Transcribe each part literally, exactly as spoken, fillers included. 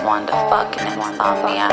one, the fucking insomniac.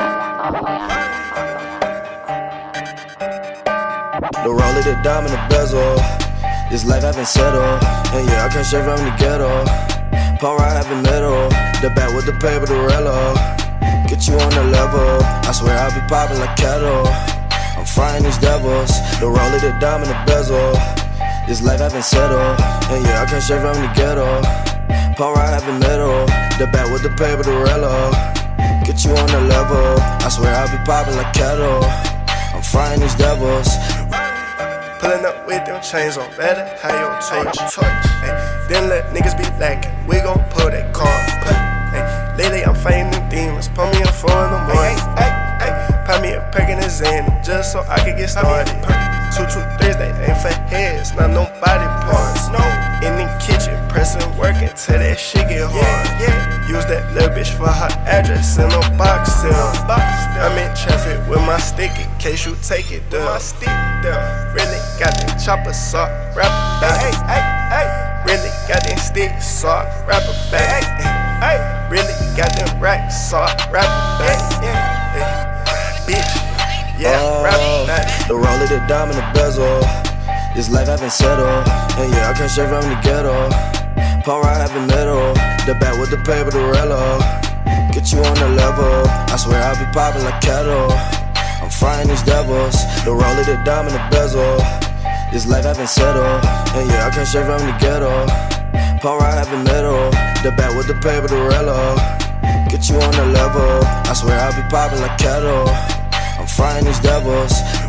The roller, the dime, and the bezel. This life I've been settled, and yeah, I can't shake from the ghetto. Pump right heavy metal, the back with the paper, the relo. Get you on the level, I swear I'll be popping like kettle. I'm fighting these devils, the roller, the dime, and the bezel. This life I've been settled, and yeah, I can't shake from the ghetto. Pump right heavy metal, the back with the paper, the relo. Get you on the level, I swear I'll be popping like kettle. I'm fighting these devils. Pulling up with them chains on, better how your torch, torch. Ay, then let niggas be lacking, we gon' pull that car. Ay, lately I'm fighting them demons, put me in four in the morning. Ay, ay, pop me a perk in the Xan, just so I can get started. Two, two, threes, they ain't for heads, not no body parts. No, in the kitchen, pressing, working till that shit get hard. Yeah, yeah. Use that little bitch for her address in a box still. I'm in traffic with my stick in case you take it down. Really got them chopper sock, rapper back. Hey, hey, hey. Really got them sticks, sock, rapper back. Hey, really got them racks, sock, rapper back. Bitch, yeah, uh, rapper back. The roller, the dime, and the bezel. This life I've been settled, and yeah, I can't shake from the ghetto. Pump right heavy metal, the back with the paper, the relo. Get you on the level, I swear I'll be popping like kettle. I'm fighting these devils, the roller, the dime, and the bezel. This life I've been settled, and yeah, I can't shake from the ghetto. Pump right heavy metal, the back with the paper, the relo. Get you on the level, I swear I'll be popping like kettle. I'm fighting these devils.